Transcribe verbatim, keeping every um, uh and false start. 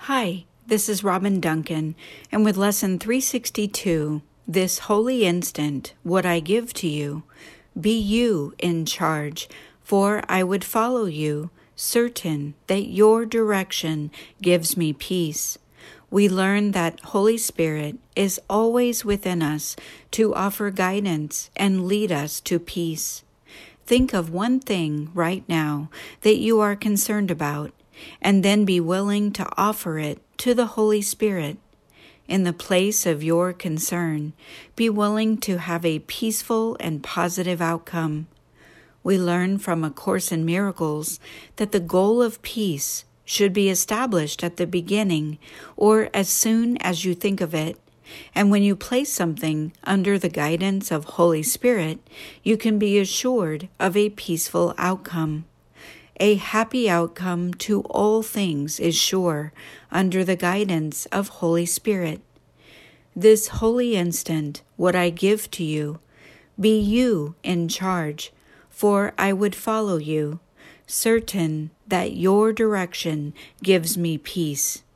Hi, this is Robin Duncan, and with Lesson three sixty-two, this holy instant would I give to you, be you in charge, for I would follow you, certain that your direction gives me peace. We learn that Holy Spirit is always within us to offer guidance and lead us to peace. Think of one thing right now that you are concerned about, and then be willing to offer it to the Holy Spirit. In the place of your concern, be willing to have a peaceful and positive outcome. We learn from A Course in Miracles that the goal of peace should be established at the beginning or as soon as you think of it. And when you place something under the guidance of Holy Spirit, you can be assured of a peaceful outcome. A happy outcome to all things is sure under the guidance of Holy Spirit. This holy instant would I give to you, be you in charge, for I would follow you, certain that your direction gives me peace.